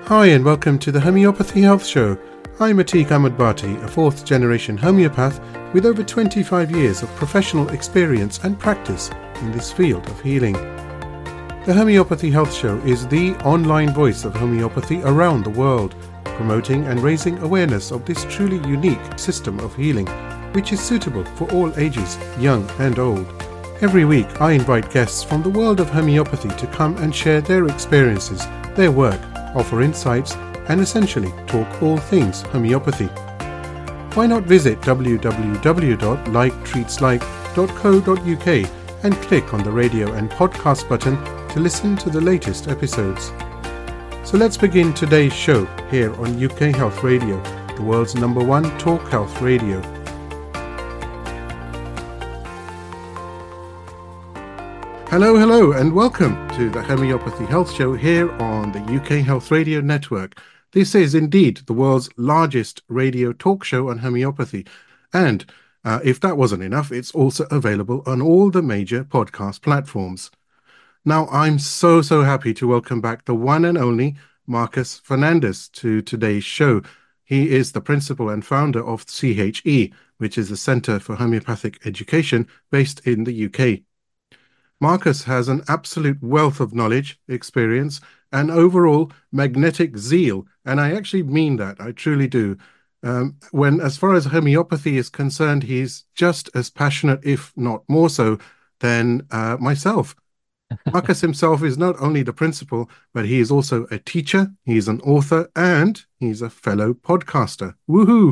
Hi and welcome to the Homeopathy Health Show. I'm Atiq Ahmed Bhatti, a fourth generation homeopath with over 25 years of professional experience and practice in this field of healing. The Homeopathy Health Show is the online voice of homeopathy around the world, promoting and raising awareness of this truly unique system of healing, which is suitable for all ages, young and old. Every week I invite guests from the world of homeopathy to come and share their experiences, their work, offer insights, and essentially talk all things homeopathy. Why not visit www.liketreatslike.co.uk and click on the radio and podcast button to listen to the latest episodes. So let's begin today's show here on UK Health Radio, the world's #1 talk health radio. Hello, and welcome to the Homeopathy Health Show here on the UK Health Radio Network. This is indeed the world's largest radio talk show on homeopathy. And if that wasn't enough, it's also available on all the major podcast platforms. Now, I'm so happy to welcome back the one and only Marcus Fernandez to today's show. He is the principal and founder of CHE, which is the Centre for Homeopathic Education based in the UK. Marcus has an absolute wealth of knowledge, experience, and overall magnetic zeal. And I actually mean that. I truly do. As far as homeopathy is concerned, he's just as passionate, if not more so, than myself. Marcus himself is not only the principal, but he is also a teacher, he's an author, and he's a fellow podcaster. Woohoo!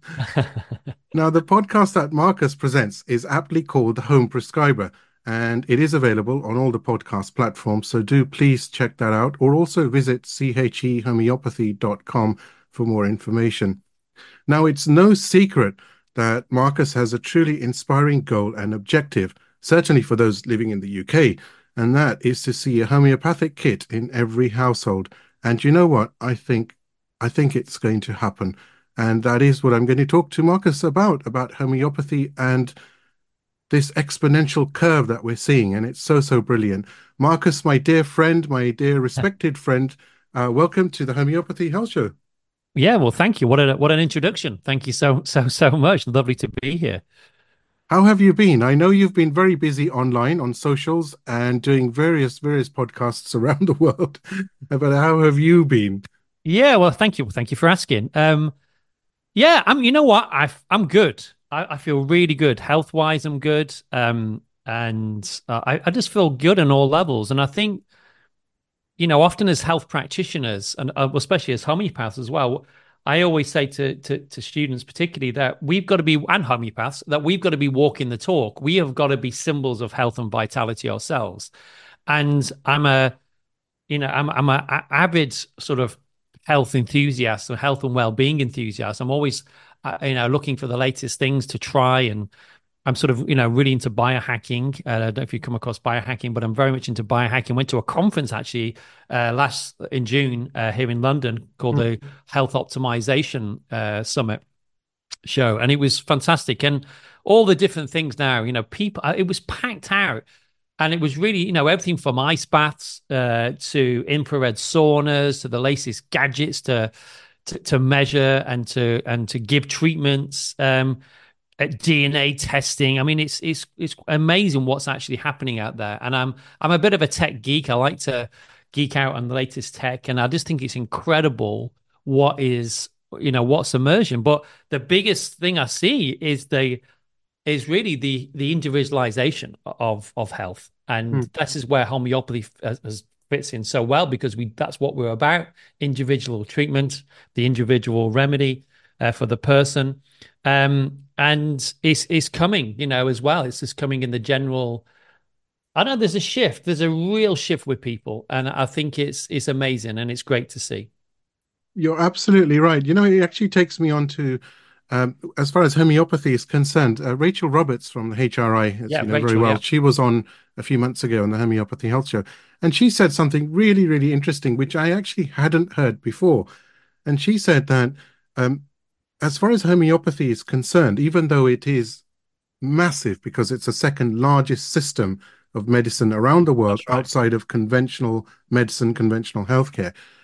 Now, the podcast that Marcus presents is aptly called The Home Prescriber, and it is available on all the podcast platforms, so do please check that out, or also visit chehomeopathy.com for more information. Now, it's no secret that Marcus has a truly inspiring goal and objective, certainly for those living in the UK, and that is to see a homeopathic kit in every household. And you know what? I think it's going to happen. And that is what I'm going to talk to Marcus about homeopathy and this exponential curve that we're seeing, and it's so brilliant. Marcus, my dear friend, my dear respected friend, welcome to the Homeopathy Health Show. Yeah, well, thank you. What an introduction. Thank you so much. Lovely to be here. How have you been? I know you've been very busy online on socials and doing various podcasts around the world, but how have you been? Yeah, well, thank you. Thank you for asking. Yeah, you know what? I'm good. I feel really good. Health-wise, I'm good. And I just feel good on all levels. And I think, often as health practitioners, and especially as homeopaths as well, I always say to students particularly that we've got to be, and homeopaths, that we've got to be walking the talk. We have got to be symbols of health and vitality ourselves. And I'm a avid sort of health enthusiast or health and well-being enthusiast. I'm always, looking for the latest things to try, and I'm sort of, really into biohacking. I don't know if you come across biohacking, but I'm very much into biohacking. Went to a conference actually in June here in London called the Health Optimization Summit show, and it was fantastic. And all the different things now, people, it was packed out. And it was really, everything from ice baths to infrared saunas to the latest gadgets to measure and to give treatments, DNA testing. I mean, it's amazing what's actually happening out there. And I'm a bit of a tech geek. I like to geek out on the latest tech, and I just think it's incredible what's emerging. But the biggest thing I see is really the individualization of health, and this is where homeopathy fits in so well, because that's what we're about: individual treatment, the individual remedy for the person, and it's coming, as well. It's just coming in the general. I know there's a real shift with people, and I think it's amazing and it's great to see. You're absolutely right. It actually takes me on to as far as homeopathy is concerned, Rachel Roberts from the HRI, as Yeah, you know Rachel, very well, yeah. she was on a few months ago on the Homeopathy Health Show, and she said something really interesting, which I actually hadn't heard before. And she said that as far as homeopathy is concerned, even though it is massive because it's the second largest system of medicine around the world That's right. outside of conventional medicine, conventional healthcare,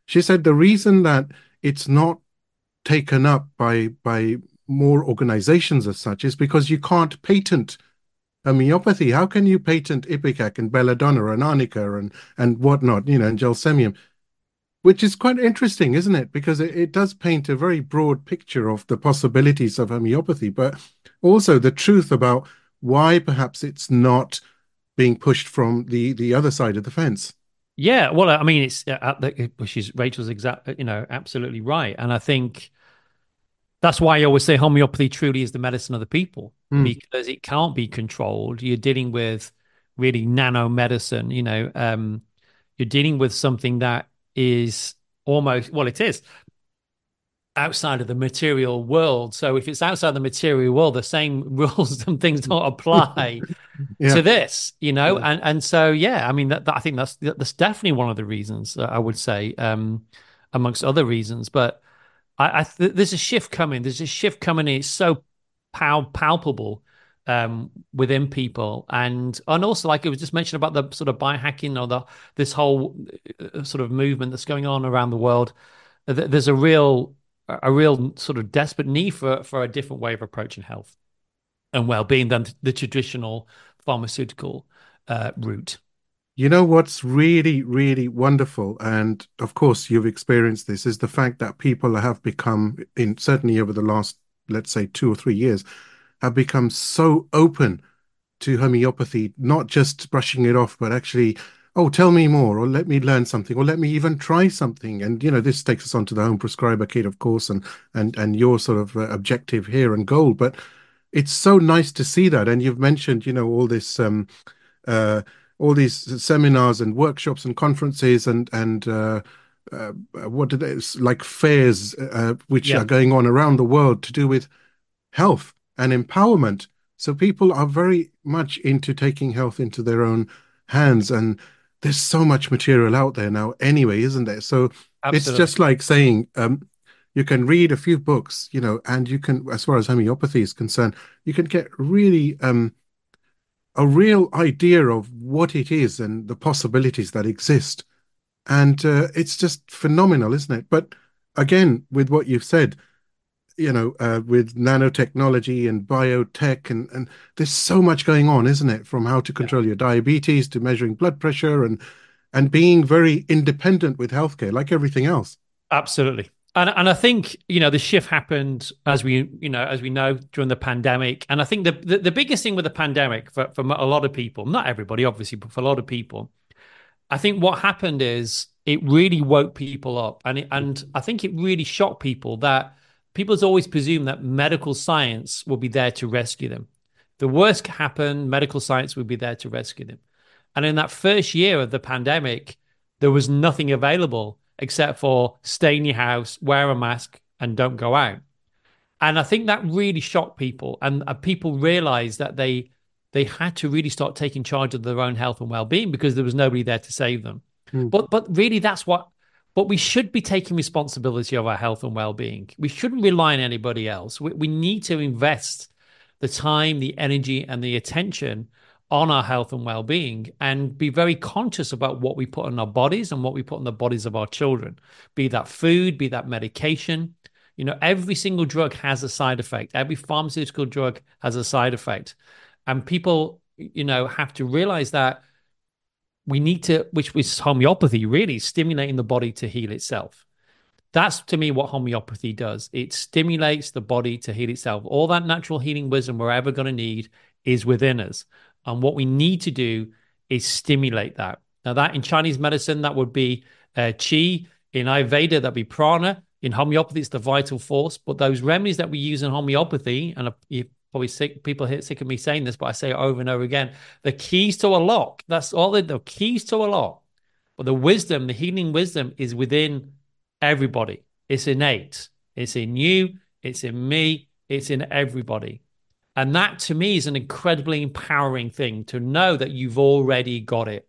She said the reason that it's not taken up by more organizations as such is because you can't patent homeopathy. How can you patent Ipecac and belladonna and arnica and whatnot, and gelsemium, which is quite interesting, isn't it? Because it does paint a very broad picture of the possibilities of homeopathy, but also the truth about why perhaps it's not being pushed from the other side of the fence. Yeah, well, I mean, she's Rachel's absolutely right, and I think that's why I always say homeopathy truly is the medicine of the people Mm. because it can't be controlled. You're dealing with really nano medicine, you're dealing with something that is almost, well, it is outside of the material world. So if it's outside the material world, the same rules and things don't apply Yeah. to this, Yeah. and so yeah, I mean I think that's definitely one of the reasons I would say, amongst other reasons, but there's a shift coming. There's a shift coming. It's so palpable within people, and also like it was just mentioned about the sort of biohacking or the this whole sort of movement that's going on around the world. There's a real sort of desperate need for a different way of approaching health and well-being than the traditional pharmaceutical route. You know what's really, really wonderful, and of course you've experienced this, is the fact that people have become, in certainly over the last, let's say, 2 or 3 years, have become so open to homeopathy, not just brushing it off, but actually, oh, tell me more, or let me learn something, or let me even try something. And this takes us on to the home prescriber kit, of course, and your sort of objective here and goal. But it's so nice to see that. And you've mentioned, uh, all these seminars and workshops and conferences and what did it, like fairs, which Yeah, are going on around the world to do with health and empowerment. So people are very much into taking health into their own hands. And there's so much material out there now anyway, isn't there? So it's absolutely. just like saying, you can read a few books, and you can, as far as homeopathy is concerned, you can get really a real idea of what it is and the possibilities that exist. And it's just phenomenal, isn't it? But again, with what you've said, with nanotechnology and biotech, and there's so much going on, isn't it? From how to Yeah. control your diabetes to measuring blood pressure and being very independent with healthcare, like everything else. Absolutely. And I think, the shift happened as we know during the pandemic. And I think the biggest thing with the pandemic for a lot of people, not everybody, obviously, but for a lot of people, I think what happened is it really woke people up. And I think it really shocked people that people has always presumed that medical science will be there to rescue them. The worst happened, medical science would be there to rescue them. And in that first year of the pandemic, there was nothing available except for stay in your house, wear a mask, and don't go out. And I think that really shocked people, and people realized that they had to really start taking charge of their own health and well-being because there was nobody there to save them. Mm. But really, but we should be taking responsibility of our health and well-being. We shouldn't rely on anybody else. We need to invest the time, the energy, and the attention on our health and well-being and be very conscious about what we put in our bodies and what we put in the bodies of our children, be that food, be that medication. Every single drug has a side effect. Every pharmaceutical drug has a side effect. And people, have to realize that we need to, which was homeopathy, really stimulating the body to heal itself. That's to me what homeopathy does. It stimulates the body to heal itself. All that natural healing wisdom we're ever going to need is within us. And what we need to do is stimulate that. Now, that in Chinese medicine, that would be qi. In Ayurveda, that'd be prana. In homeopathy, it's the vital force. But those remedies that we use in homeopathy, and you probably people sick of me saying this, but I say it over and over again, the keys to a lock. That's all the keys to a lock. But the wisdom, the healing wisdom is within everybody. It's innate. It's in you. It's in me. It's in everybody. And that to me is an incredibly empowering thing to know that you've already got it.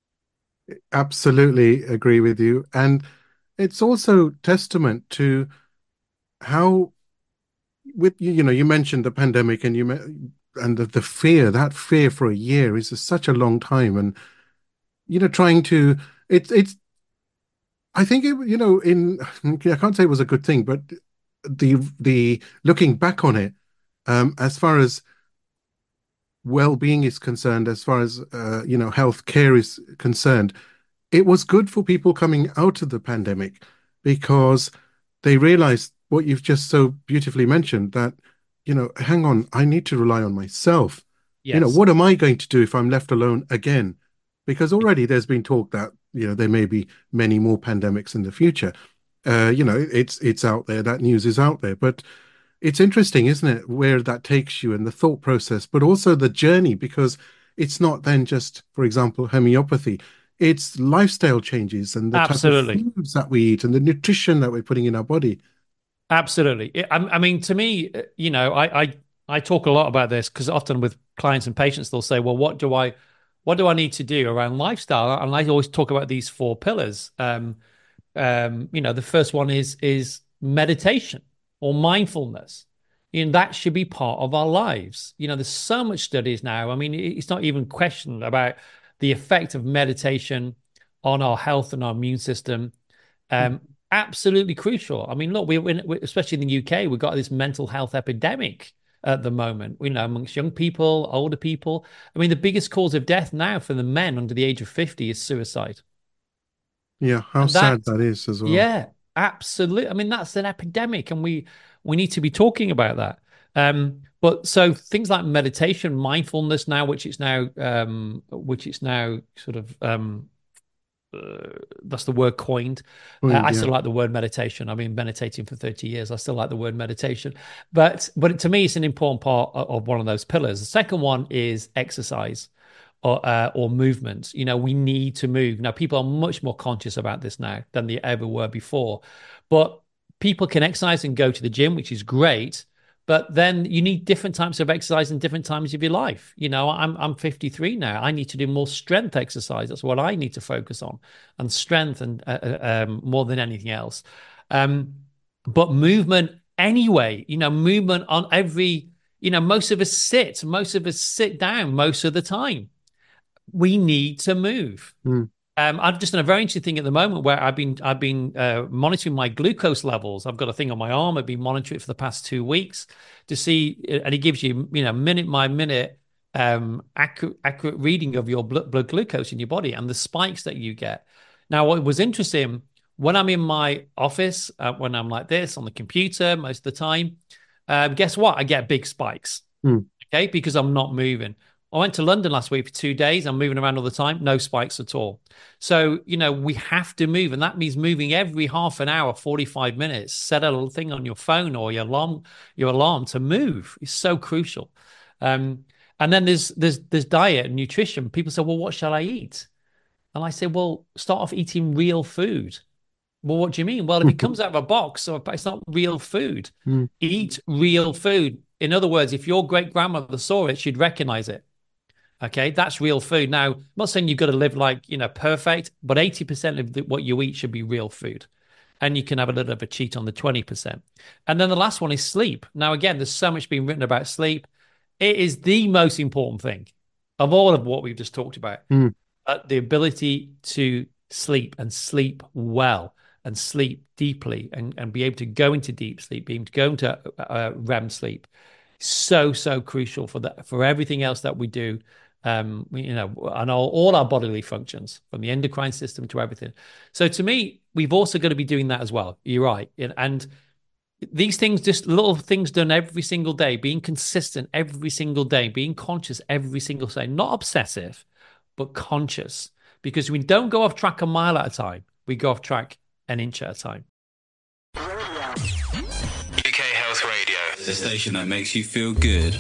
Absolutely agree with you. And it's also testament to how, with you mentioned the pandemic, and and the fear, that fear for a year is such a long time. And trying to, it's I think I can't say it was a good thing, but the looking back on it, as far as well-being is concerned, as far as health care is concerned, it was good for people coming out of the pandemic because they realized what you've just so beautifully mentioned, that, hang on, I need to rely on myself. Yes. What am I going to do if I'm left alone again? Because already there's been talk that, there may be many more pandemics in the future. It's out there, that news is out there. But it's interesting, isn't it, where that takes you and the thought process, but also the journey, because it's not then just, for example, homeopathy. It's lifestyle changes and the type of Absolutely. foods that we eat and the nutrition that we're putting in our body. Absolutely. I mean, to me, I talk a lot about this because often with clients and patients, they'll say, "Well, what do I need to do around lifestyle?" And I always talk about these four pillars. The first one is meditation or mindfulness. That should be part of our lives. There's so much studies now. I mean, it's not even questioned about the effect of meditation on our health and our immune system. Um, Absolutely crucial. I mean, look, especially in the UK, we've got this mental health epidemic at the moment, amongst young people, older people. I mean, the biggest cause of death now for the men under the age of 50 is suicide. Yeah, how And that, sad that is as well. yeah, absolutely. I mean, that's an epidemic, and we need to be talking about that. But so things like meditation, mindfulness now, which is now sort of that's the word coined. I Yeah. still like the word meditation. I've been meditating for 30 years. I still like the word meditation, but to me, it's an important part of one of those pillars. The second one is exercise or movement. We need to move. Now, people are much more conscious about this now than they ever were before. But people can exercise and go to the gym, which is great. But then you need different types of exercise in different times of your life. I'm 53 now. I need to do more strength exercise. That's what I need to focus on, and strength and more than anything else. Um, but movement anyway. Movement on every. Most of us sit down most of the time. We need to move. Mm. I've just done a very interesting thing at the moment where I've been monitoring my glucose levels. I've got a thing on my arm. I've been monitoring it for the past 2 weeks to see, and it gives you, minute by minute, accurate reading of your blood glucose in your body and the spikes that you get. Now, what was interesting when I'm in my office, when I'm like this on the computer most of the time, guess what? I get big spikes. Mm. Okay, because I'm not moving. I went to London last week for 2 days. I'm moving around all the time, no spikes at all. So, we have to move, and that means moving every half an hour, 45 minutes. Set a little thing on your phone or your alarm to move. It's so crucial. And then there's diet and nutrition. People say, well, what shall I eat? And I say, well, start off eating real food. Well, what do you mean? Well, if it comes out of a box, so it's not real food. Mm. Eat real food. In other words, if your great grandmother saw it, she'd recognize it. Okay, that's real food. Now, I'm not saying you've got to live like, perfect, but 80% of what you eat should be real food. And you can have a little bit of a cheat on the 20%. And then the last one is sleep. Now, again, there's so much being written about sleep. It is the most important thing of all of what we've just talked about. Mm. The ability to sleep and sleep well and sleep deeply and be able to go into deep sleep, being able to go into REM sleep. So crucial for everything else that we do, and all our bodily functions, from the endocrine system to everything. So to me, we've also got to be doing that as well. You're right. And these things, just little things done every single day, being consistent every single day, being conscious every single day, not obsessive, but conscious. Because we don't go off track a mile at a time. We go off track an inch at a time. UK Health Radio, the station that makes you feel good.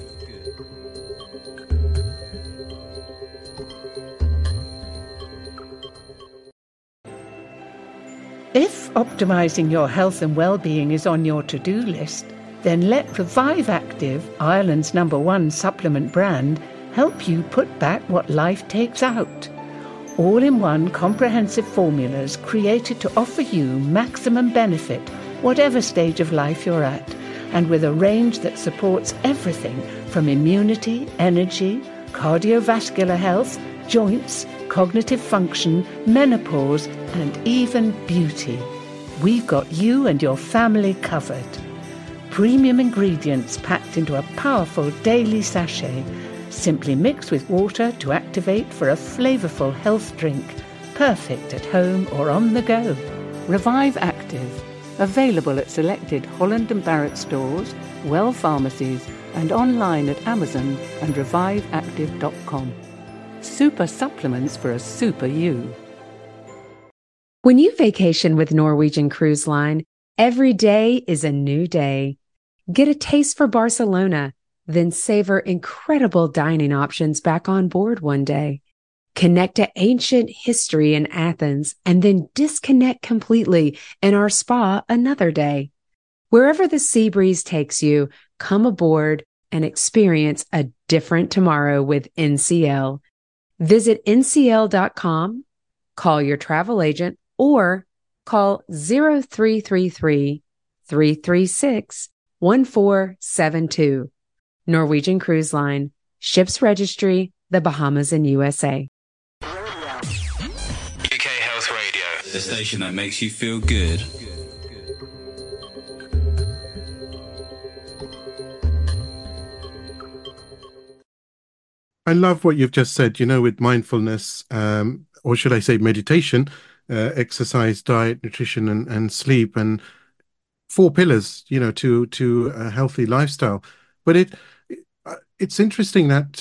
If optimizing your health and well-being is on your to-do list, then let Revive Active, Ireland's #1 supplement brand, help you put back what life takes out. All-in-one comprehensive formulas created to offer you maximum benefit, whatever stage of life you're at, and with a range that supports everything from immunity, energy, cardiovascular health, joints, cognitive function, menopause, and even beauty. We've got you and your family covered. Premium ingredients packed into a powerful daily sachet. Simply mix with water to activate for a flavourful health drink. Perfect at home or on the go. Revive Active. Available at selected Holland & Barrett stores, Well pharmacies, and online at Amazon and reviveactive.com. Super supplements for a super you. When you vacation with Norwegian Cruise Line, every day is a new day. Get a taste for Barcelona, then savor incredible dining options back on board one day. Connect to ancient history in Athens and then disconnect completely in our spa another day. Wherever the sea breeze takes you, come aboard and experience a different tomorrow with NCL. Visit ncl.com, call your travel agent, or call 0333-336-1472. Norwegian Cruise Line, Ships Registry, the Bahamas and USA. UK Health Radio, the station that makes you feel good. I love what you've just said, with mindfulness, or should I say meditation, exercise, diet, nutrition, and sleep, and 4 pillars, to a healthy lifestyle. But it's interesting that,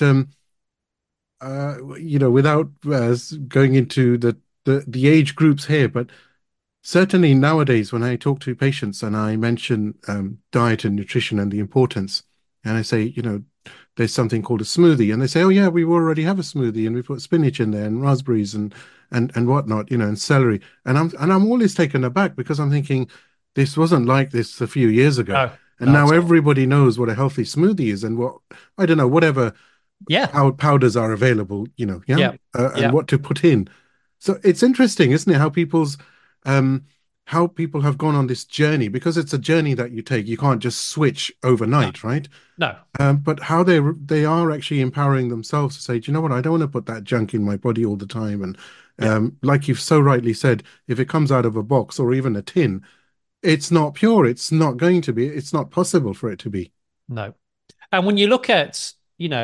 without going into the age groups here, but certainly nowadays when I talk to patients and I mention diet and nutrition and the importance, and I say, there's something called a smoothie, and they say, oh yeah, we already have a smoothie, and we put spinach in there and raspberries and whatnot, and celery, and I'm always taken aback because I'm thinking this wasn't like this a few years ago. No, and now everybody knows what a healthy smoothie is and what, I don't know, whatever powders are available, and what to put in. So it's interesting, isn't it, how people have gone on this journey, because it's a journey that you take. You can't just switch overnight, right? No. But how they are actually empowering themselves to say, do you know what? I don't want to put that junk in my body all the time. And like you've so rightly said, if it comes out of a box or even a tin, it's not pure. It's not going to be. It's not possible for it to be. No. And when you look at,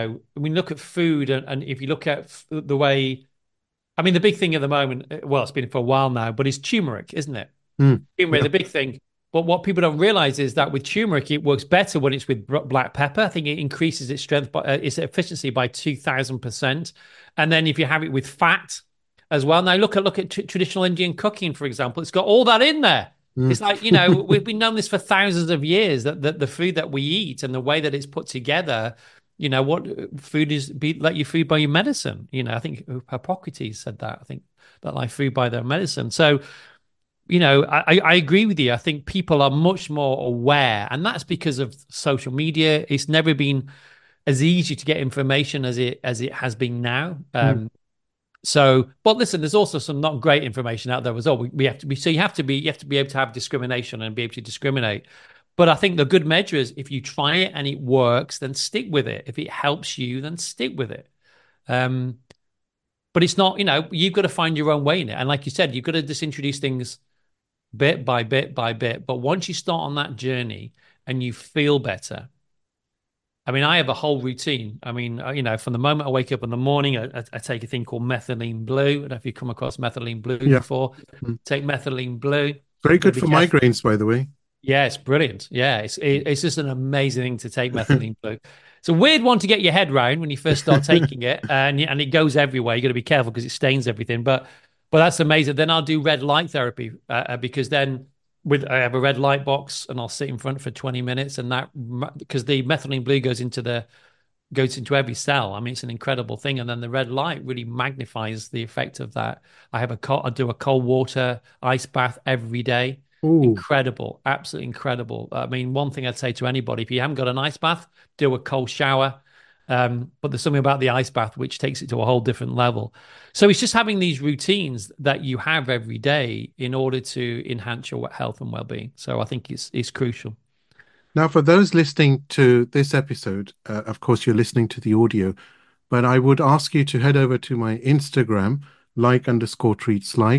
food, and if you look at the way, I mean, the big thing at the moment, well, it's been for a while now, but it's turmeric, isn't it? Turmeric, the big thing. But what people don't realize is that with turmeric, it works better when it's with black pepper. I think it increases its strength, its efficiency by 2,000%. And then if you have it with fat as well. Now look at traditional Indian cooking, for example. It's got all that in there. It's like, we've been known this for thousands of years, that the food that we eat and the way that it's put together, what food is, let your food by your medicine. I think Hippocrates said that. I think that like food by their medicine. So, I agree with you. I think people are much more aware, and that's because of social media. It's never been as easy to get information as it has been now. So, but listen, there's also some not great information out there as well. We have to be, so you have to be able to have discrimination and be able to discriminate. But I think the good measure is if you try it and it works, then stick with it. If it helps you, then stick with it. But it's not, you've got to find your own way in it. And like you said, you've got to just introduce things bit by bit by bit. But once you start on that journey and you feel better, I mean, I have a whole routine. I mean, from the moment I wake up in the morning, I take a thing called methylene blue. I don't know if you've come across methylene blue before. Take methylene blue. Very good for migraines, by the way. Yeah, it's brilliant. Yeah, it's just an amazing thing to take methylene blue. It's a weird one to get your head around when you first start taking it, and it goes everywhere. You got to be careful because it stains everything. But that's amazing. Then I'll do red light therapy because then I have a red light box and I'll sit in front for 20 minutes, and that, because the methylene blue goes into every cell. I mean, it's an incredible thing. And then the red light really magnifies the effect of that. I do a cold water ice bath every day. Ooh. Incredible, absolutely incredible. I mean, one thing I'd say to anybody, if you haven't got an ice bath, do a cold shower. But there's something about the ice bath which takes it to a whole different level. So it's just having these routines that you have every day in order to enhance your health and well-being. So I think it's crucial. Now, for those listening to this episode, of course, you're listening to the audio, but I would ask you to head over to my Instagram, _treats,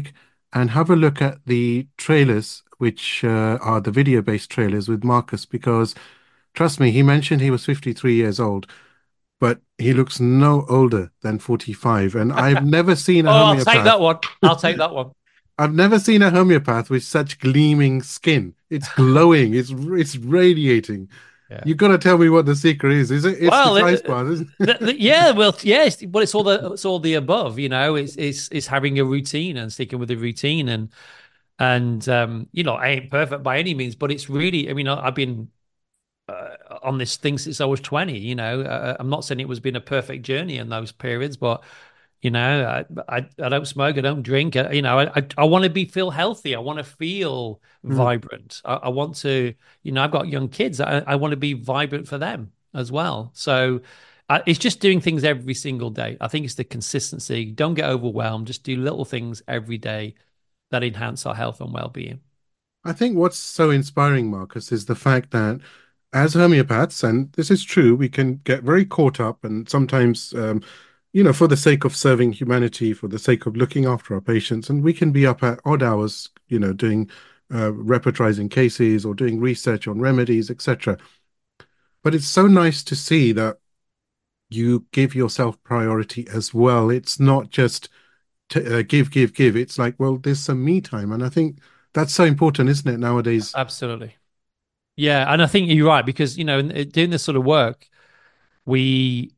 and have a look at the trailers, which are the video-based trailers with Marcus, because trust me, he mentioned he was 53 years old, but he looks no older than 45. And I've never seen a Oh, I'll take homeopath. that one. I'll take that one. I've never seen a homeopath with such gleaming skin. It's glowing. It's radiating. Yeah. You got to tell me what the secret is. Is it? It's Well, the ice bath, isn't it? yeah, well, yes, but it's all the above. You know, it's having a routine and sticking with the routine, and you know, I ain't perfect by any means, but it's really. I mean, I've been on this thing since I was 20. You know, I'm not saying it was been a perfect journey in those periods, but you know, I don't smoke, I don't drink. You know, I want to feel healthy. I want to feel Mm. vibrant. I want to, you know, I've got young kids. I want to be vibrant for them as well. So it's just doing things every single day. I think it's the consistency. Don't get overwhelmed. Just do little things every day that enhance our health and well-being. I think what's so inspiring, Marcus, is the fact that as homeopaths, and this is true, we can get very caught up and sometimes, for the sake of serving humanity, for the sake of looking after our patients, and we can be up at odd hours, doing repertorizing cases or doing research on remedies, etc. But it's so nice to see that you give yourself priority as well. It's not just give, give, give. It's like, well, there's some me time. And I think that's so important, isn't it, nowadays? Absolutely. Yeah, and I think you're right because you know, doing this sort of work, we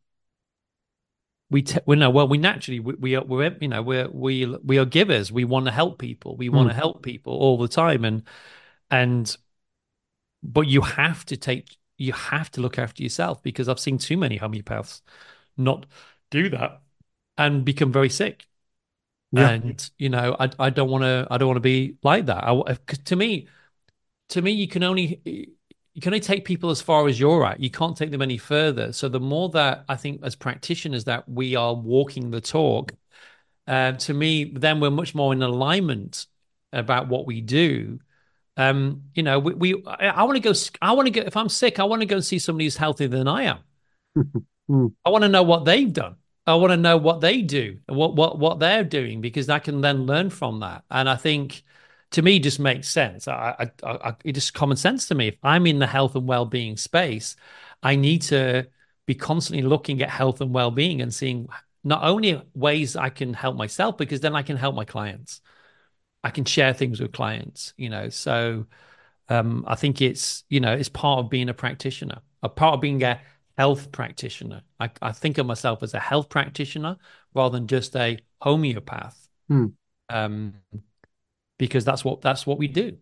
we know well we naturally we are we're you know we are givers. We want to help people. We want Mm, to help people all the time, and but you have to look after yourself because I've seen too many homeopaths not do that and become very sick. yeah. And you know, I don't want to be like that. 'Cause to me, you can only take people as far as you're at. You can't take them any further. So the more that I think as practitioners that we are walking the talk, to me, then we're much more in alignment about what we do. You know, I want to go. I want to go. If I'm sick, I want to go and see somebody who's healthier than I am. Mm, I want to know what they've done. I want to know what they do and what they're doing because I can then learn from that. And I think to me just makes sense. It just common sense to me. If I'm in the health and well-being space, I need to be constantly looking at health and well-being and seeing not only ways I can help myself, because then I can help my clients. I can share things with clients, you know. So I think it's, you know, it's part of being a practitioner, a part of being a health practitioner. I think of myself as a health practitioner rather than just a homeopath, mm. um, because that's what we do.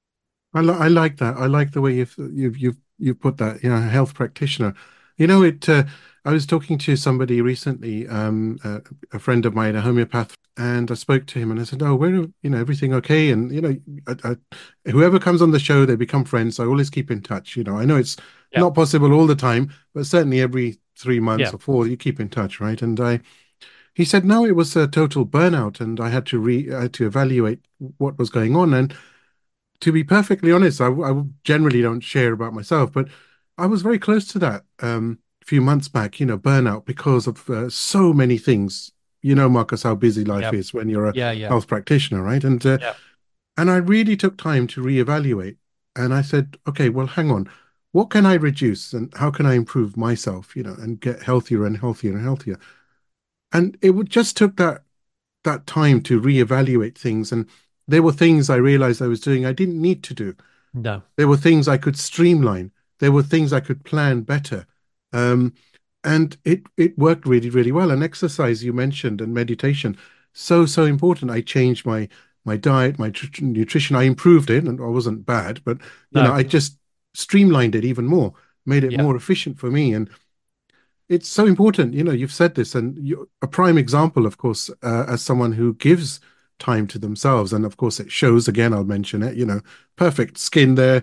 I like that. I like the way you've put that. Health practitioner. It. I was talking to somebody recently, a friend of mine, a homeopath, and I spoke to him, and I said, "Oh, everything okay?" And whoever comes on the show, they become friends. So I always keep in touch. I know it's Yeah, not possible all the time, but certainly every 3 months yeah, or four, you keep in touch, right? And he said, no, it was a total burnout, and I had to evaluate what was going on, and to be perfectly honest, I generally don't share about myself, but I was very close to that a few months back, burnout because of so many things. Marcus, how busy life yeah, is when you're a yeah, yeah, health practitioner, right? yeah. And I really took time to reevaluate. And I said, okay, well, hang on. What can I reduce and how can I improve myself, and get healthier and healthier and healthier? And it would just took that time to reevaluate things. And there were things I realized I was doing I didn't need to do. No, There were things I could streamline. There were things I could plan better. Um, and it worked really, really well. And exercise you mentioned and meditation, so important. I changed my diet, my nutrition. I improved it, and I wasn't bad, but no, I just streamlined it even more, made it yeah, more efficient for me. And it's so important. You've said this, and a prime example, of course, as someone who gives time to themselves, and of course, it shows. Again, I'll mention it. Perfect skin there.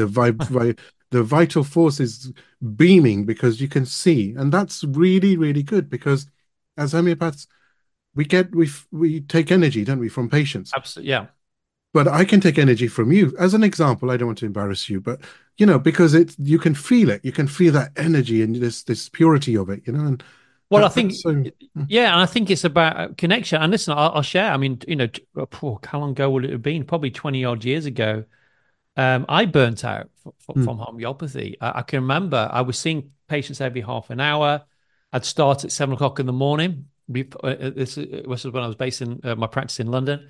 The vital force is beaming because you can see, and that's really, really good. Because as homeopaths, we take energy, don't we, from patients? absolutely, yeah, But I can take energy from you. As an example, I don't want to embarrass you, but because you can feel it. You can feel that energy and this purity of it, and Well, I think, so, yeah, and I think it's about connection. And listen, I'll share. I mean, how long ago would it have been? Probably 20 odd years ago. I burnt out from homeopathy. I can remember I was seeing patients every half an hour. I'd start at 7 o'clock in the morning. This was when I was based in my practice in London.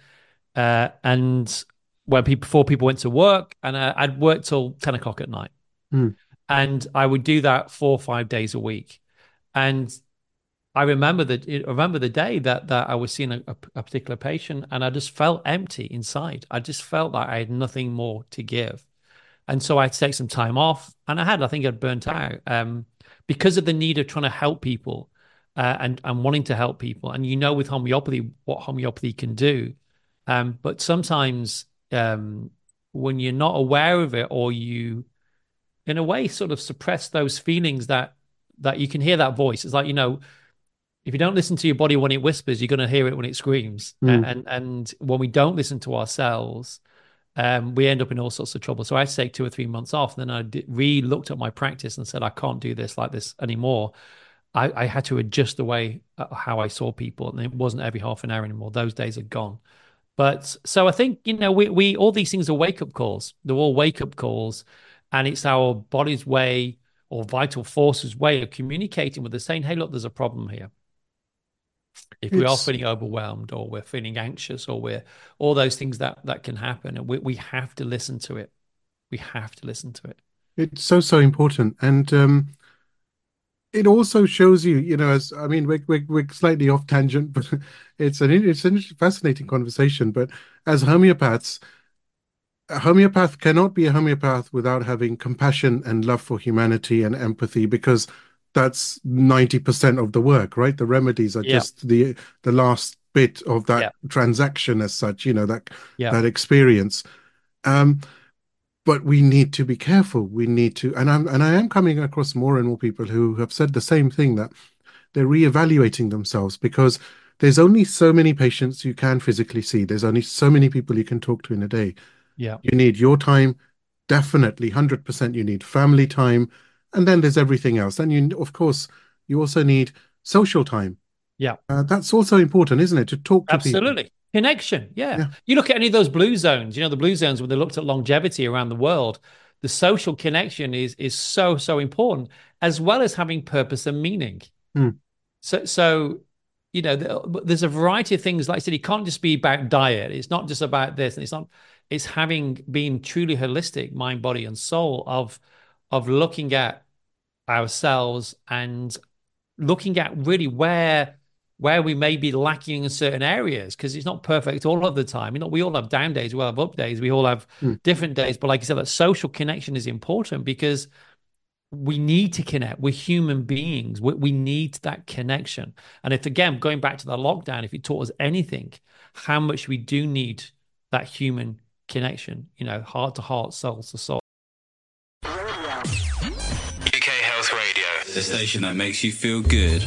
And before people went to work, and I'd work till 10 o'clock at night. And I would do that 4 or 5 days a week. And I remember the day that I was seeing a particular patient, and I just felt empty inside. I just felt like I had nothing more to give. And so I had to take some time off, and I think I'd burnt out because of the need of trying to help people and wanting to help people. And with homeopathy, what homeopathy can do. But sometimes when you're not aware of it, or you, in a way, sort of suppress those feelings that you can hear that voice. It's like, if you don't listen to your body when it whispers, you're going to hear it when it screams. And when we don't listen to ourselves, we end up in all sorts of trouble. So I had to take 2 or 3 months off. Then I re-looked at my practice and said, I can't do this like this anymore. I had to adjust the way how I saw people. And it wasn't every half an hour anymore. Those days are gone. But so I think, we all these things are wake-up calls. They're all wake-up calls. And it's our body's way, or vital force's way, of communicating with us, saying, hey, look, there's a problem here. If we are feeling overwhelmed, or we're feeling anxious, or we're all those things that can happen, and we have to listen to it. We have to listen to it. It's so important, and it also shows you, we're slightly off tangent, but it's an fascinating conversation. But as homeopaths, a homeopath cannot be a homeopath without having compassion and love for humanity and empathy, because that's 90% of the work, right? The remedies are just the last bit of that transaction as such, that experience. But we need to be careful. We need to, and I am coming across more and more people who have said the same thing, that they're reevaluating themselves, because there's only so many patients you can physically see. There's only so many people you can talk to in a day. Yeah. You need your time, definitely 100%. You need family time. And then there's everything else. And of course, you also need social time. Yeah. That's also important, isn't it? To talk to people. Absolutely. Connection. Yeah. You look at any of those blue zones, the blue zones where they looked at longevity around the world, the social connection is so, so important, as well as having purpose and meaning. So, there's a variety of things. Like I said, it can't just be about diet. It's not just about this. And it's being truly holistic, mind, body, and soul, of looking at ourselves and looking at really where we may be lacking in certain areas, because it's not perfect all of the time. We all have down days, we all have up days, we all have different days. But like I said, that social connection is important, because we need to connect. We're human beings. We need that connection. And if, again, going back to the lockdown, if it taught us anything, how much we do need that human connection, heart to heart, soul to soul. UK Health Radio, the station that makes you feel good.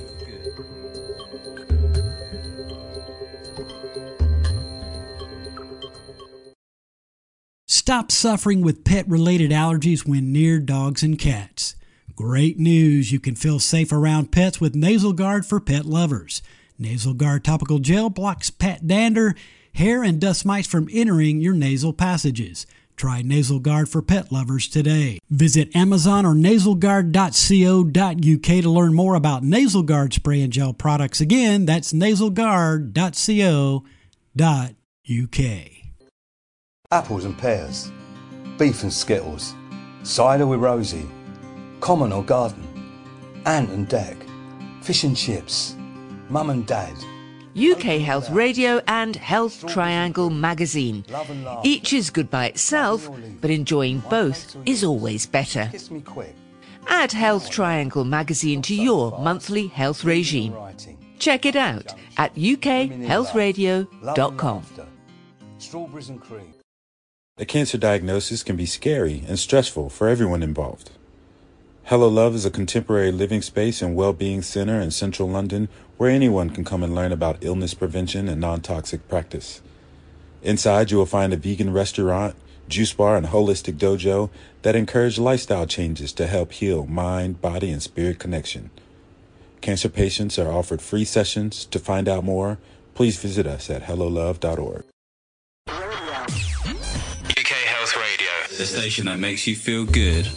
Stop suffering with pet-related allergies when near dogs and cats. Great news! You can feel safe around pets with Nasal Guard for pet lovers. Nasal Guard topical gel blocks pet dander, hair, and dust mites from entering your nasal passages. Try Nasal Guard for pet lovers today. Visit Amazon or nasalguard.co.uk to learn more about Nasal Guard spray and gel products. Again, that's nasalguard.co.uk. Apples and pears, beef and skittles, cider with Rosie, common or garden, ant and deck, fish and chips, mum and dad. UK Health Radio and Health Triangle magazine. Each is good by itself, but enjoying both is always better. Kiss me quick. Add Health Triangle magazine to your monthly health regime. Check it out at ukhealthradio.com. Strawberries and cream. A cancer diagnosis can be scary and stressful for everyone involved. Hello Love is a contemporary living space and well-being center in central London where anyone can come and learn about illness prevention and non-toxic practice. Inside, you will find a vegan restaurant, juice bar, and holistic dojo that encourage lifestyle changes to help heal mind, body, and spirit connection. Cancer patients are offered free sessions. To find out more, please visit us at hellolove.org. UK Health Radio, the station that makes you feel good.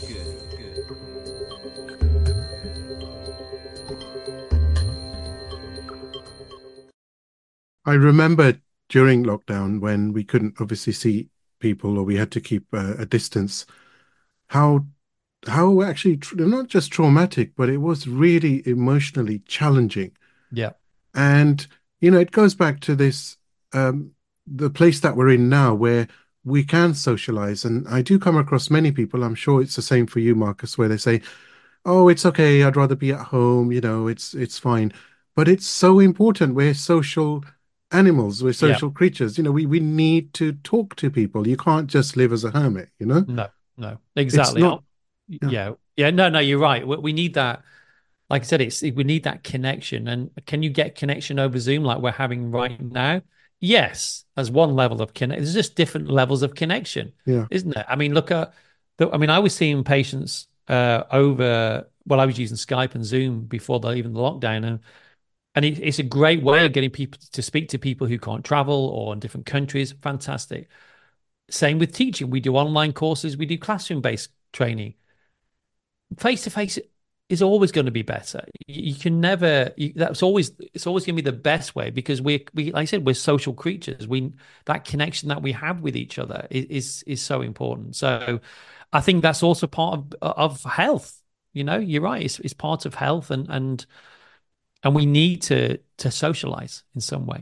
I remember during lockdown when we couldn't obviously see people or we had to keep a distance, how actually not just traumatic, but it was really emotionally challenging. Yeah. And, it goes back to this, the place that we're in now where we can socialize. And I do come across many people, I'm sure it's the same for you, Marcus, where they say, oh, it's okay, I'd rather be at home, it's fine. But it's so important. We're social animals, we're social creatures. We need to talk to people. You can't just live as a hermit, No, exactly. Not, yeah. No, you're right. We need that. Like I said, we need that connection. And can you get connection over Zoom like we're having right now? Yes, as one level of connection. There's just different levels of connection, isn't it? I mean, look at I was seeing patients over. Well, I was using Skype and Zoom before even the lockdown, and it's a great way of getting people to speak to people who can't travel or in different countries. Fantastic. Same with teaching. We do online courses. We do classroom-based training. Face-to-face is always going to be better. You can never. It's always going to be the best way because we like I said, we're social creatures. That connection that we have with each other is so important. So I think that's also part of health. You're right. It's part of health, and we need to socialize in some way.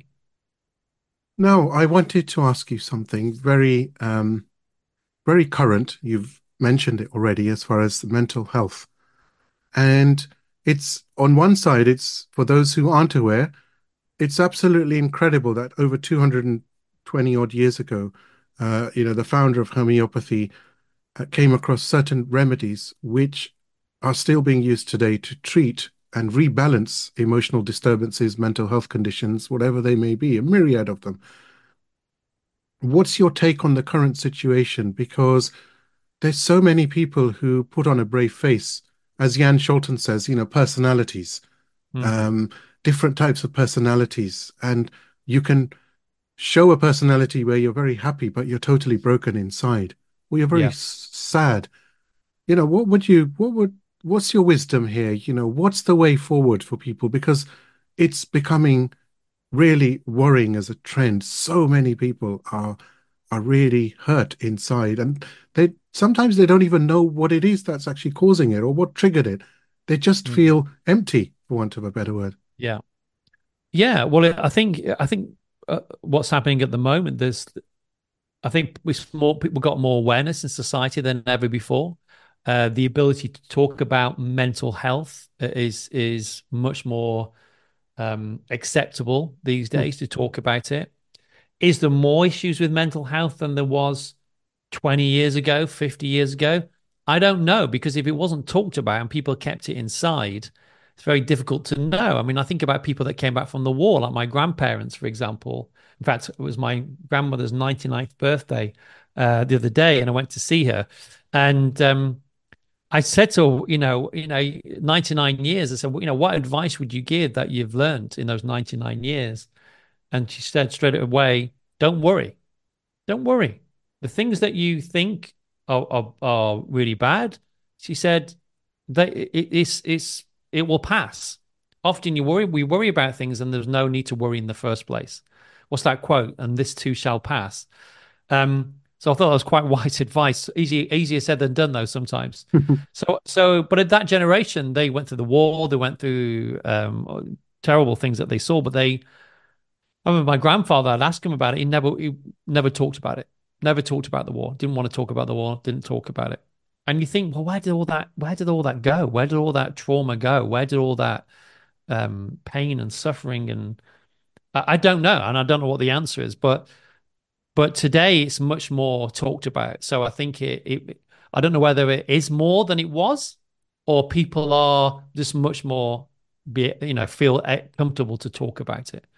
Now, I wanted to ask you something very, very current. You've mentioned it already as far as mental health. And it's on one side, it's for those who aren't aware, it's absolutely incredible that over 220 odd years ago, the founder of homeopathy came across certain remedies which are still being used today to treat and rebalance emotional disturbances, mental health conditions, whatever they may be, a myriad of them. What's your take on the current situation? Because there's so many people who put on a brave face, as Jan Scholten says, personalities, different types of personalities. And you can show a personality where you're very happy, but you're totally broken inside, or you're very sad. What's your wisdom here? What's the way forward for people? Because it's becoming really worrying as a trend. So many people are really hurt inside, and sometimes they don't even know what it is that's actually causing it or what triggered it. They just feel empty, for want of a better word. Yeah. Well, I think what's happening at the moment, I think people got more awareness in society than ever before. The ability to talk about mental health is much more acceptable these days to talk about it. Is there more issues with mental health than there was 20 years ago, 50 years ago? I don't know, because if it wasn't talked about and people kept it inside, it's very difficult to know. I mean, I think about people that came back from the war, like my grandparents, for example. In fact, it was my grandmother's 99th birthday the other day, and I went to see her. And I said to her, 99 years, I said, what advice would you give that you've learned in those 99 years? And she said straight away, don't worry. Don't worry. The things that you think are really bad, she said, it will pass. Often we worry about things and there's no need to worry in the first place. What's that quote? And this too shall pass. So I thought that was quite wise advice. Easier said than done, though, sometimes. But at that generation, they went through the war, they went through terrible things that they saw. But I remember my grandfather, I'd ask him about it. He never talked about it. Never talked about the war. Didn't want to talk about the war. Didn't talk about it. And you think, well, where did all that go? Where did all that trauma go? Where did all that pain and suffering? And I don't know. And I don't know what the answer is. But today it's much more talked about. So I think I don't know whether it is more than it was, or people are just much more feel comfortable to talk about it.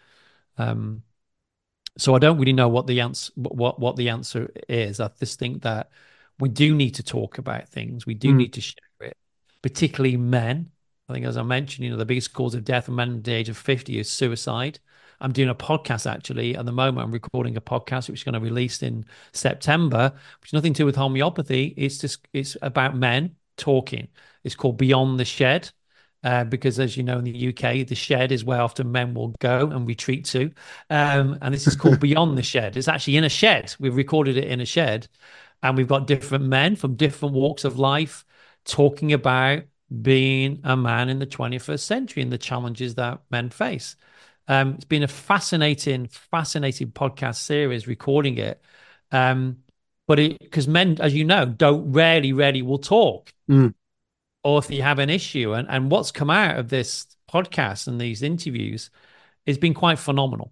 So I don't really know what the answer is. I just think that we do need to talk about things. We do need to share it, particularly men. I think, as I mentioned, the biggest cause of death for men under the age of 50 is suicide. I'm doing a podcast actually at the moment. I'm recording a podcast which is going to release in September, which has nothing to do with homeopathy. It's about men talking. It's called Beyond the Shed. Because as you know, in the UK, the shed is where often men will go and retreat to. And this is called Beyond the Shed. It's actually in a shed. We've recorded it in a shed. And we've got different men from different walks of life talking about being a man in the 21st century and the challenges that men face. It's been a fascinating podcast series recording it. But because men, as you know, don't rarely will talk. Or if you have an issue. And what's come out of this podcast and these interviews has been quite phenomenal.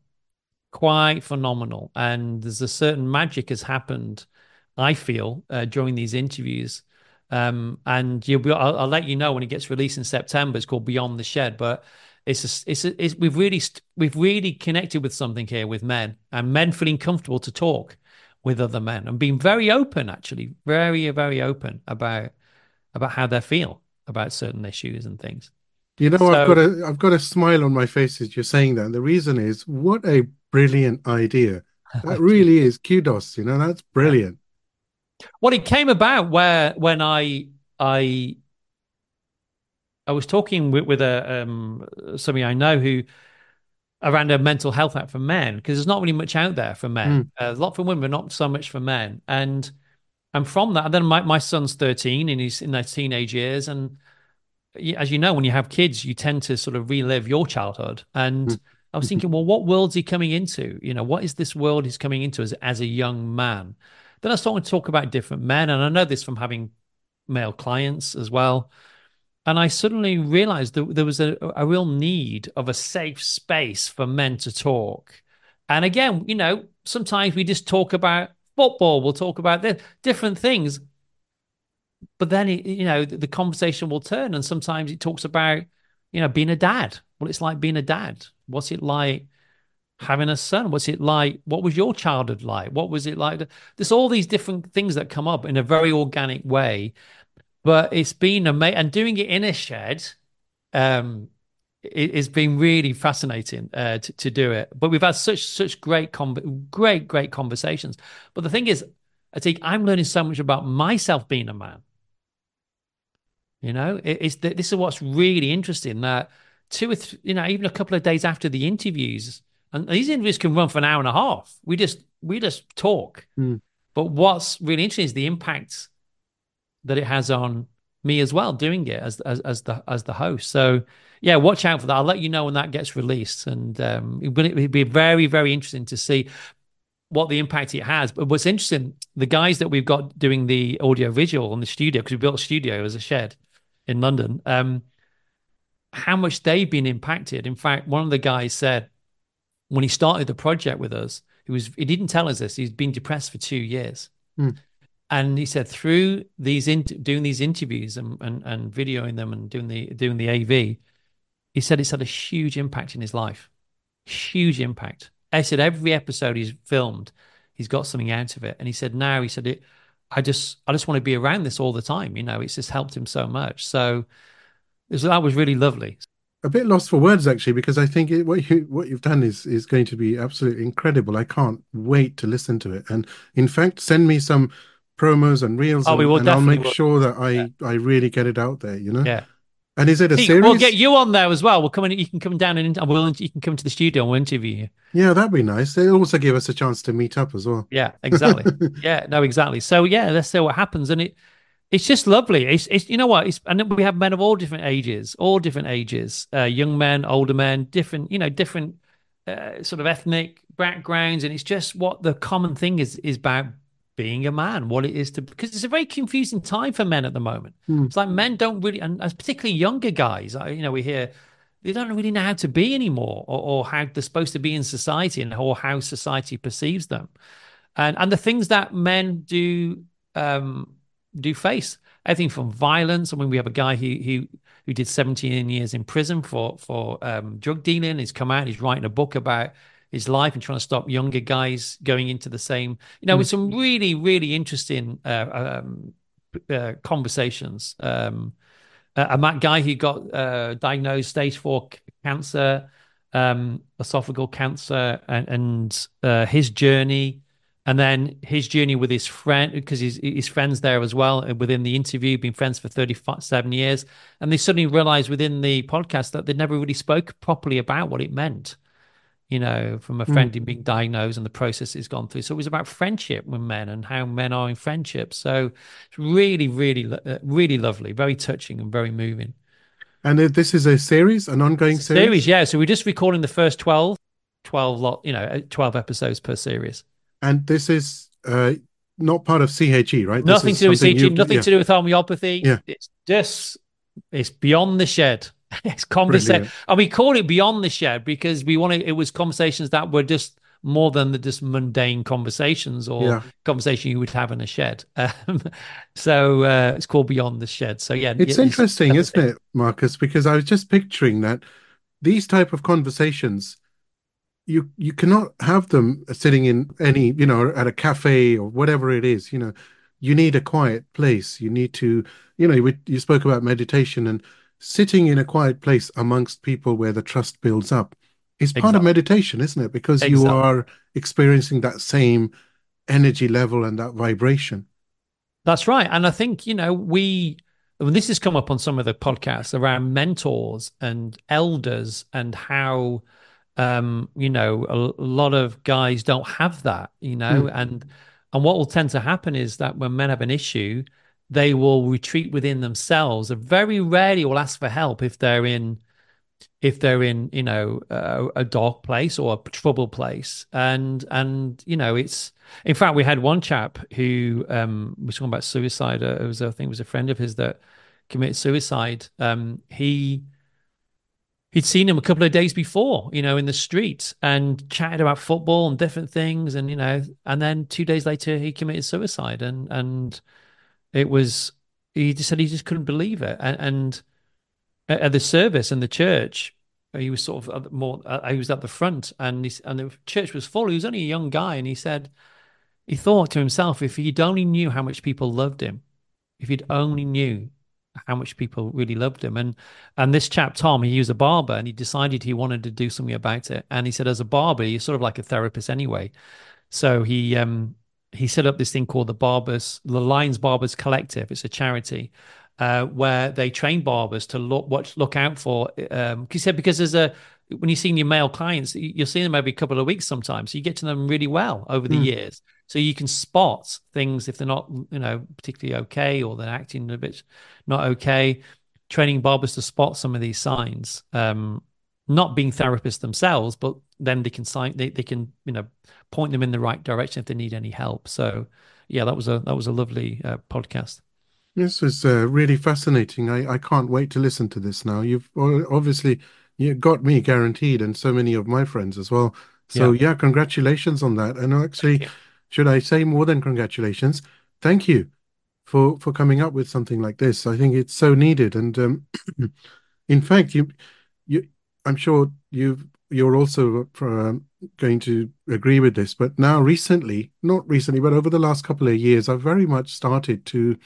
And there's a certain magic has happened, I feel, during these interviews. And I'll let you know when it gets released in September. It's called Beyond the Shed. But we've really connected with something here with men, and men feeling comfortable to talk with other men and being very open, actually, very, very open about how they feel about certain issues and things. I've got a smile on my face as you're saying that. And the reason is, what a brilliant idea. That really is. Kudos, that's brilliant. Well, it came about when I was talking with somebody I know who around a mental health app for men, because there's not really much out there for men. A lot for women, but not so much for men. And from that, and then my son's 13 and he's in their teenage years. And as you know, when you have kids, you tend to sort of relive your childhood. And I was thinking, well, what world's he coming into? What is this world he's coming into as a young man? Then I started to talk about different men. And I know this from having male clients as well. And I suddenly realized that there was a real need of a safe space for men to talk. And again, sometimes we just talk about football, we'll talk about different things. But then, the conversation will turn, and sometimes it talks about, being a dad. What it's like being a dad. What's it like having a son? What's it like? What was your childhood like? What was it like? There's all these different things that come up in a very organic way. But it's been amazing, and doing it in a shed, it's been really fascinating to do it. But we've had such great conversations. But the thing is, I think I'm learning so much about myself being a man. This is what's really interesting. That even a couple of days after the interviews, and these interviews can run for an hour and a half. We just talk. But what's really interesting is the impact that it has on me as well, doing it as the host. So yeah, watch out for that. I'll let you know when that gets released, and it'll be very, very interesting to see what the impact it has. But what's interesting, the guys that we've got doing the audio visual on the studio, because we built a studio as a shed in London, how much they've been impacted. In fact, one of the guys said when he started the project with us, he didn't tell us this, he's been depressed for 2 years. And he said through doing these interviews and videoing them and doing the AV, he said it's had a huge impact in his life. Huge impact. I said every episode he's filmed, he's got something out of it. And he said I just want to be around this all the time. It's just helped him so much. So that was really lovely. A bit lost for words, actually, because I think what you've done is going to be absolutely incredible. I can't wait to listen to it. And in fact, send me some promos and reels, and I'll make sure that I really get it out there. Yeah. And is it a series? We'll get you on there as well. We'll come in. You can come down and you can come to the studio and we'll interview you. Yeah, that'd be nice. They'll also give us a chance to meet up as well. Yeah, exactly. Yeah, no, exactly. So yeah, let's see what happens. And it's just lovely. It's you know what? And then we have men of all different ages, young men, older men, different sort of ethnic backgrounds, and it's just what the common thing is about being a man, what it is because it's a very confusing time for men at the moment. It's like men don't really, and particularly younger guys, we hear they don't really know how to be anymore, or how they're supposed to be in society, or how society perceives them, and the things that men do face. Everything from violence. I mean, we have a guy who did 17 years in prison for drug dealing. He's come out. He's writing a book about his life and trying to stop younger guys going into the same, with some really, really interesting conversations. a Matt guy who got diagnosed stage 4 cancer, esophageal cancer, and his journey, and then his journey with his friend, because his friends there as well within the interview, been friends for 37 years, and they suddenly realized within the podcast that they'd never really spoke properly about what it meant, from a friend in being diagnosed and the process he's gone through. So it was about friendship with men and how men are in friendship. So it's really, really, really lovely, very touching and very moving. And this is a series, an ongoing series? Yeah. So we're just recording the first 12 episodes per series. And this is not part of CHE, right? Nothing to do with CHE, nothing to do with homeopathy. Yeah. It's beyond the shed. It's conversation. And we call it Beyond the Shed because it was conversations that were just more than just mundane conversations or conversation you would have in a shed. So it's called Beyond the Shed. So yeah. It's interesting, isn't it, Marcus? Because I was just picturing that these type of conversations, you cannot have them sitting in any, at a cafe or whatever it is, you need a quiet place. You need to, you spoke about meditation, and sitting in a quiet place amongst people where the trust builds up is part of meditation, isn't it? Because you are experiencing that same energy level and that vibration. That's right. And I think, this has come up on some of the podcasts around mentors and elders and how, a lot of guys don't have that, and what will tend to happen is that when men have an issue, they will retreat within themselves. They very rarely will ask for help if they're in a dark place or a troubled place. And it's, in fact, we had one chap who was talking about suicide. I think it was a friend of his that committed suicide. He'd seen him a couple of days before, in the street and chatted about football and different things. And, and then 2 days later he committed suicide, and it was, he just said he just couldn't believe it. And at the service in the church, he was sort of he was at the front, and the church was full. He was only a young guy, and he said he thought to himself, if he'd only knew how much people loved him, if he'd only knew how much people really loved him. And this chap Tom, he was a barber, and he decided he wanted to do something about it. And he said, as a barber, you're sort of like a therapist anyway. So he set up this thing called the Lions Barbers Collective. It's a charity where they train barbers to look out for. He said, because when you're seeing your male clients, you're seeing them every couple of weeks sometimes. So you get to know them really well over the years. So you can spot things if they're not, particularly okay, or they're acting a bit not okay. Training barbers to spot some of these signs, not being therapists themselves, but then they can point them in the right direction if they need any help. So yeah, that was a lovely podcast. This was really fascinating. I can't wait to listen to this now. You've obviously got me guaranteed, and so many of my friends as well. So yeah, congratulations on that. And actually, should I say more than congratulations? Thank you for coming up with something like this. I think it's so needed. And in fact, I'm sure you're also going to agree with this. But now, not recently, but over the last couple of years, I've very much started to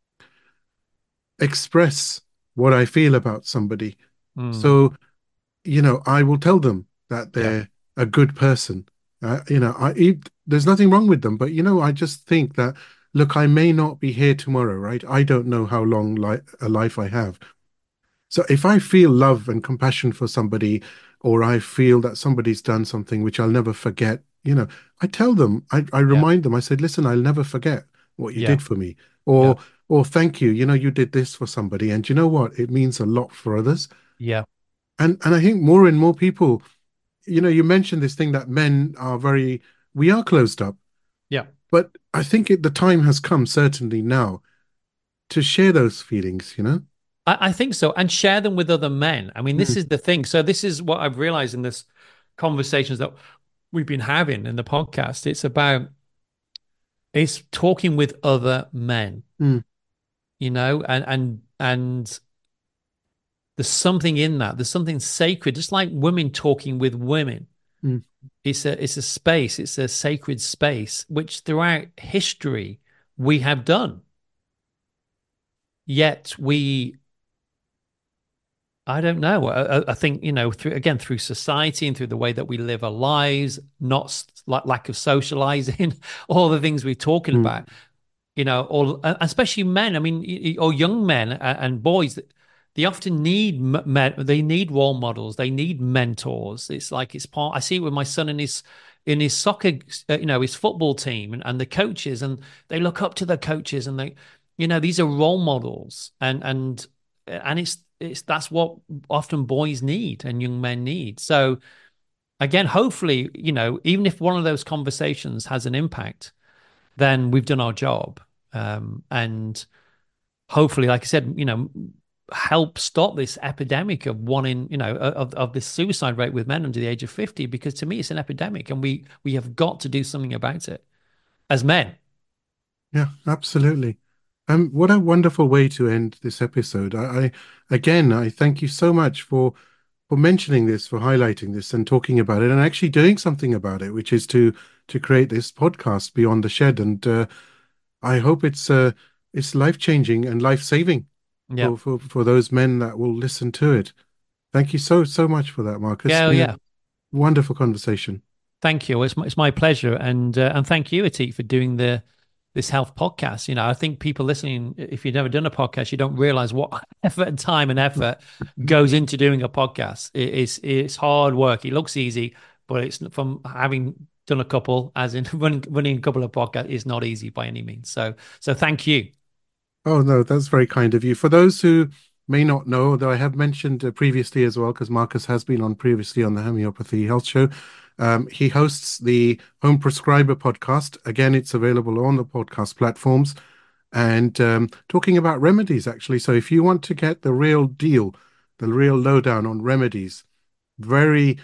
express what I feel about somebody. So, I will tell them that they're a good person. There's nothing wrong with them, but I just think that, look, I may not be here tomorrow, right? I don't know how long a life I have. So if I feel love and compassion for somebody, or I feel that somebody's done something which I'll never forget, I tell them, I remind them, I said, listen, I'll never forget what you did for me, or thank you, you did this for somebody, and you know what? It means a lot for others. Yeah. And I think more and more people, you mentioned this thing that men we are closed up. Yeah. But I think the time has come, certainly now, to share those feelings, I think so, and share them with other men. I mean, this is the thing. So this is what I've realized in this conversations that we've been having in the podcast. It's talking with other men, and there's something in that. There's something sacred, just like women talking with women. It's a space. It's a sacred space, which throughout history we have done. Yet we I don't know. I think, through society and through the way that we live our lives, not lack of socializing, all the things we're talking about, or especially men. I mean, or young men and boys, they often need men. They need role models. They need mentors. It's like it's part. I see it with my son in his soccer, his football team and the coaches, and they look up to the coaches, and they, these are role models, and that's what often boys need and young men need. So again, hopefully, even if one of those conversations has an impact, then we've done our job. And hopefully, like I said, help stop this epidemic of of this suicide rate with men under the age of 50, because to me, it's an epidemic, and we have got to do something about it as men. Yeah, absolutely. What a wonderful way to end this episode. I thank you so much for mentioning this, for highlighting this and talking about it and actually doing something about it, which is to create this podcast, Beyond the Shed. And I hope it's life-changing and life-saving for those men that will listen to it. Thank you so much for that, Marcus. Yeah. Wonderful conversation. Thank you. It's my pleasure. And thank you, Atik, for doing this health podcast. I think people listening, if you've never done a podcast, you don't realize what time and effort goes into doing a podcast. It's hard work. It looks easy, but it's, from having done a couple, as in running a couple of podcasts, is not easy by any means. So thank you. Oh, no, that's very kind of you. For those who may not know, though I have mentioned previously as well, because Marcus has been on previously on the Homeopathy Health Show, he hosts the Home Prescriber podcast. Again, it's available on the podcast platforms, and talking about remedies, actually. So if you want to get the real deal, the real lowdown on remedies, very,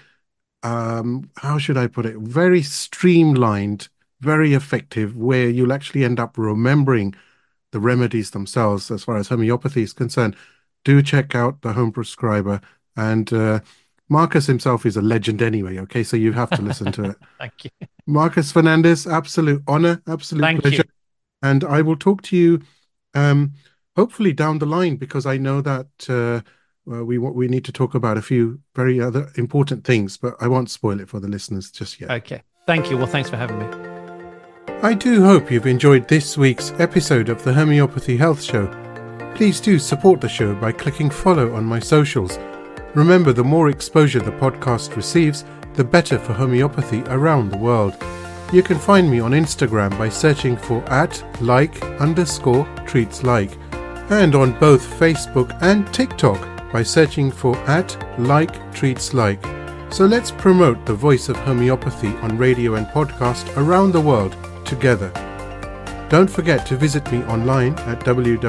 how should I put it? Very streamlined, very effective, where you'll actually end up remembering the remedies themselves as far as homeopathy is concerned, do check out the Home Prescriber. And Marcus himself is a legend anyway, okay? So you have to listen to it. Thank you. Marcus Fernandez, absolute honor, absolute pleasure. You. And I will talk to you hopefully down the line, because I know that we need to talk about a few very other important things, but I won't spoil it for the listeners just yet. Okay. Thank you. Well, thanks for having me. I do hope you've enjoyed this week's episode of the Homeopathy Health Show. Please do support the show by clicking follow on my socials. Remember, the more exposure the podcast receives, the better for homeopathy around the world. You can find me on Instagram by searching for @like_treatslike, and on both Facebook and TikTok by searching for @like_treatslike. So let's promote the voice of homeopathy on radio and podcast around the world together. Don't forget to visit me online at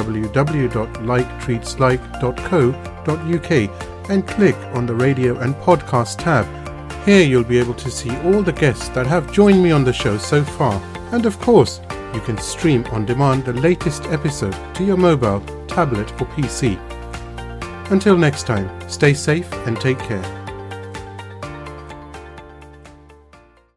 www.liketreatslike.co.uk and click on the radio and podcast tab. Here you'll be able to see all the guests that have joined me on the show so far. And of course, you can stream on demand the latest episode to your mobile, tablet or PC. Until next time, stay safe and take care.